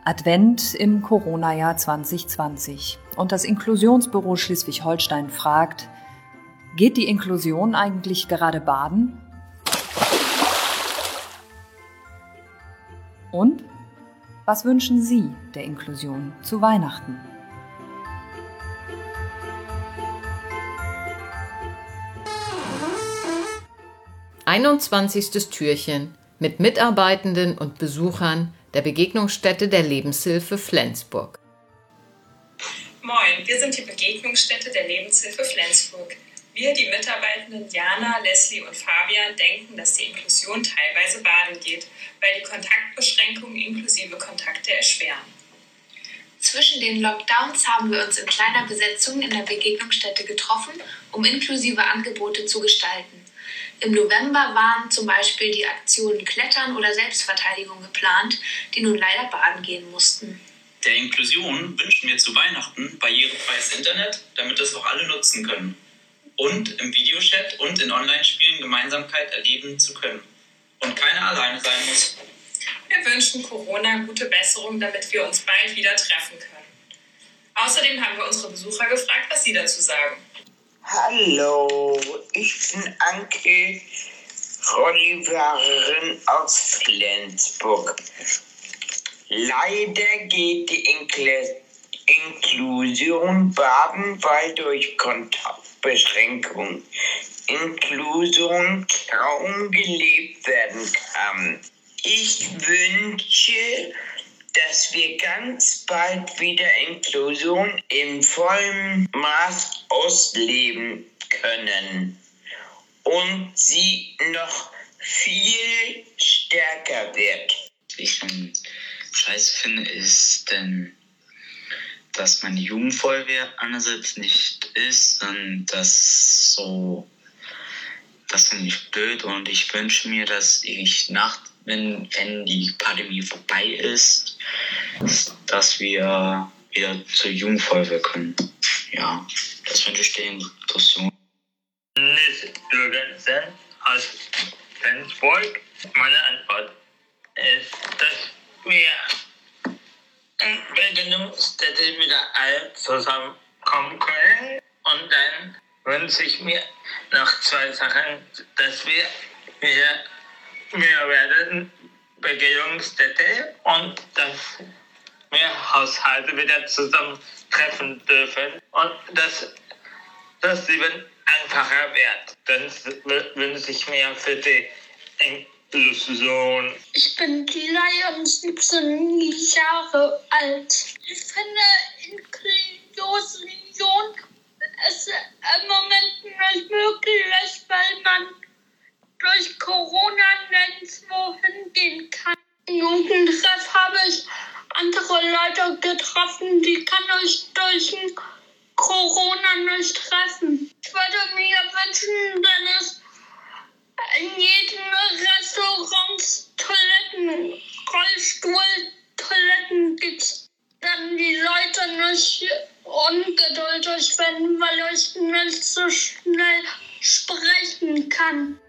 Advent im Corona-Jahr 2020. Und das Inklusionsbüro Schleswig-Holstein fragt, geht die Inklusion eigentlich gerade baden? Und was wünschen Sie der Inklusion zu Weihnachten? »21. Türchen« mit Mitarbeitenden und Besuchern der Begegnungsstätte der Lebenshilfe Flensburg. Moin, wir sind die Begegnungsstätte der Lebenshilfe Flensburg. Wir, die Mitarbeitenden Jana, Leslie und Fabian, denken, dass die Inklusion teilweise baden geht, weil die Kontaktbeschränkungen inklusive Kontakte erschweren. Zwischen den Lockdowns haben wir uns in kleiner Besetzung in der Begegnungsstätte getroffen, um inklusive Angebote zu gestalten. Im November waren zum Beispiel die Aktionen Klettern oder Selbstverteidigung geplant, die nun leider baden gehen mussten. Der Inklusion wünschen wir zu Weihnachten barrierefreies Internet, damit es auch alle nutzen können. Und im Videochat und in Online-Spielen Gemeinsamkeit erleben zu können. Und keiner alleine sein muss. Wir wünschen Corona gute Besserung, damit wir uns bald wieder treffen können. Außerdem haben wir unsere Besucher gefragt, was sie dazu sagen. Hallo, ich bin Anke, Rollifahrerin aus Flensburg. Leider geht die Inklusion baden, weil durch Kontaktbeschränkung Inklusion kaum gelebt werden kann. Ich wünsche, dass wir ganz bald wieder Inklusion in vollem Maß ausleben können und sie noch viel stärker wird. Was ich schon scheiße finde, ist, dass meine Jugendfeuerwehr einerseits nicht ist und das finde ich blöd und ich wünsche mir, dass ich wenn die Pandemie vorbei ist, dass wir wieder zur Jugendfeuerwehr können. Ja, das wünsche ich der Inklusion. Dennis Jürgensen aus Flensburg. Meine Antwort ist, dass wir in Begegnungsstätte wieder alle zusammenkommen können. Und dann wünsche ich mir noch 2 Sachen, dass wir mehr werden Begegnungsstätte und dass wir Haushalte wieder zusammentreffen dürfen und dass das Leben einfacher wird. Das wünsche ich mir für die Inklusion. Ich bin Lila und 17 Jahre alt. Ich finde Inklusion ist im Moment nicht möglich, weil man durch Corona nirgendwo hingehen kann. Im Jugendtreff habe ich andere Leute getroffen, die kann ich durch Corona nicht treffen. Ich würde mir wünschen, wenn es in jedem Restaurant Toiletten, Rollstuhl-Toiletten gibt, dann die Leute nicht ungeduldig werden, weil ich nicht so schnell sprechen kann.